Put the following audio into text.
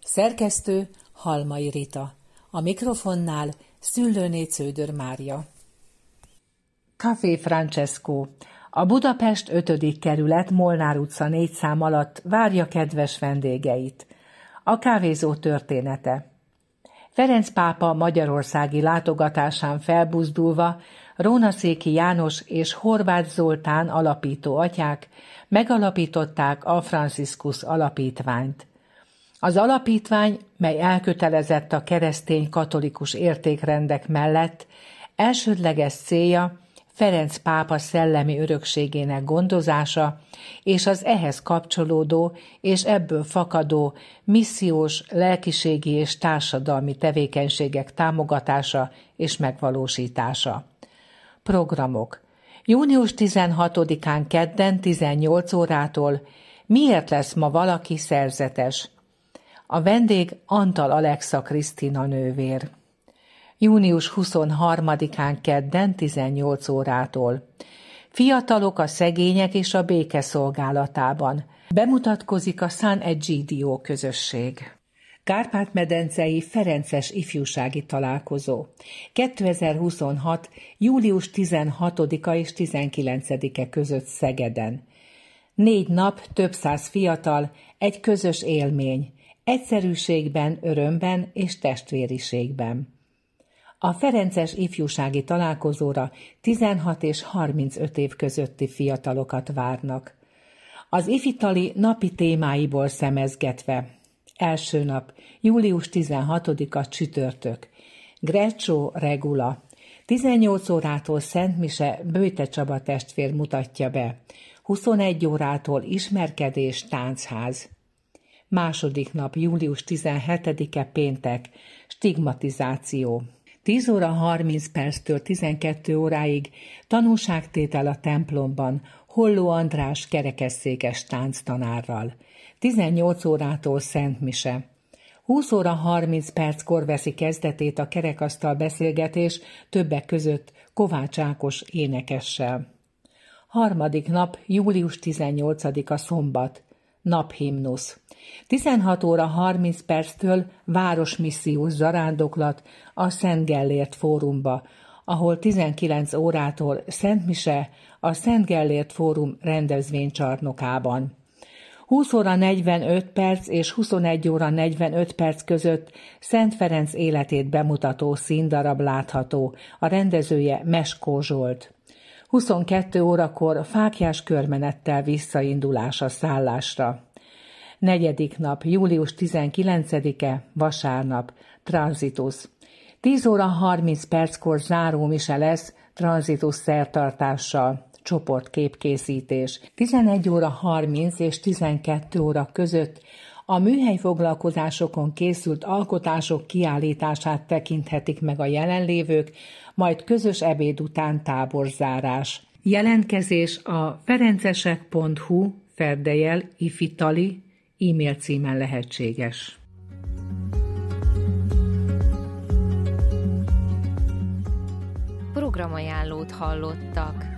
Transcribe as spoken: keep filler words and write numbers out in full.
Szerkesztő Halmai Rita. A mikrofonnál Szüllőné Cződör Mária. Café Francesco. A Budapest ötödik kerület Molnár utca négy szám alatt várja kedves vendégeit. A kávézó története. Ferenc pápa magyarországi látogatásán felbuzdulva Rónaszéki János és Horváth Zoltán alapító atyák megalapították a Franciscus alapítványt. Az alapítvány, mely elkötelezett a keresztény katolikus értékrendek mellett, elsődleges célja Ferenc pápa szellemi örökségének gondozása és az ehhez kapcsolódó és ebből fakadó missziós, lelkiségi és társadalmi tevékenységek támogatása és megvalósítása. Programok. június tizenhatodikán kedden tizennyolc órától Miért lesz ma valaki szerzetes? A vendég Antal Alexa Krisztina nővér. június huszonharmadikán kedden tizennyolc órától. Fiatalok a szegények és a béke szolgálatában. Bemutatkozik a San Egidio közösség. Kárpát-medencei Ferences ifjúsági találkozó. kétezer-huszonhat. július tizenhatodika és tizenkilencedike között Szegeden. Négy nap, több száz fiatal, egy közös élmény. Egyszerűségben, örömben és testvériségben. A ferences ifjúsági találkozóra tizenhat és harmincöt év közötti fiatalokat várnak. Az ifitali napi témáiból szemezgetve. Első nap, július tizenhatodika csütörtök. Greccio Regula. tizennyolc órától Szent Mise Böjte Csaba testvér mutatja be. huszonegy órától ismerkedés táncház. Második nap, július tizenhetedike péntek, stigmatizáció. tíz óra harminc perctől tizenkét óráig tanúságtétel a templomban Holló András kerekesszékes tánctanárral. tizennyolc órától Szent Mise. húsz óra harminc perckor veszi kezdetét a kerekasztal beszélgetés, többek között Kovács Ákos énekessel. Harmadik nap, július tizennyolcadika szombat. Naphimnusz. tizenhat óra harminc perctől városmissziós zarándoklat a Szent Gellért Fórumba, ahol tizenkilenc órától Szent Mise a Szent Gellért Fórum rendezvénycsarnokában. húsz óra negyvenöt perc és huszonegy óra negyvenöt perc között Szent Ferenc életét bemutató színdarab látható, a rendezője Meskó Zsolt. huszonkettő órakor fáklyás körmenettel visszaindulás a szállásra. Negyedik nap, július tizenkilencedike, vasárnap, tranzitus. tíz óra harminc perckor záró mise lesz, tranzitus szertartással, csoportképkészítés. tizenegy óra harminc és tizenkét óra között a műhelyfoglalkozásokon készült alkotások kiállítását tekinthetik meg a jelenlévők, majd közös ebéd után táborzárás. Jelentkezés a ferencesek pont hu ferdejel ifitali e-mail címen lehetséges. Programajánlót hallottak.